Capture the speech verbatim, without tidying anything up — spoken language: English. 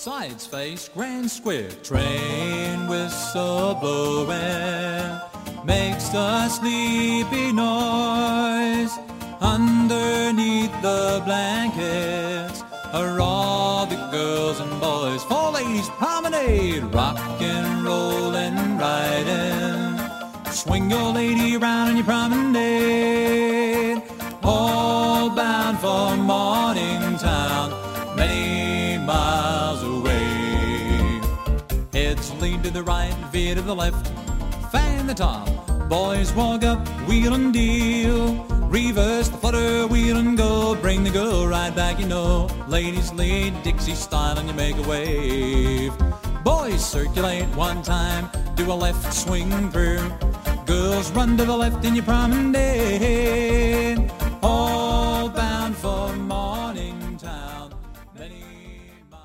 sides face grand square. Train whistle blowing makes a sleepy noise. Underneath the blankets are all the girls and boys. Four ladies promenade, rockin', rollin', riding. Swing your lady around in your promenade. All bound for Morningtown, many miles away. Heads lean to the right, veer to the left, fan the top. Boys walk up, wheel and deal. Reverse the flutter, wheel and go. Bring the girl right back, you know. Ladies lead Dixie style and you make a wave. Boys circulate one time, do a left swing through. Girls run to the left in your promenade.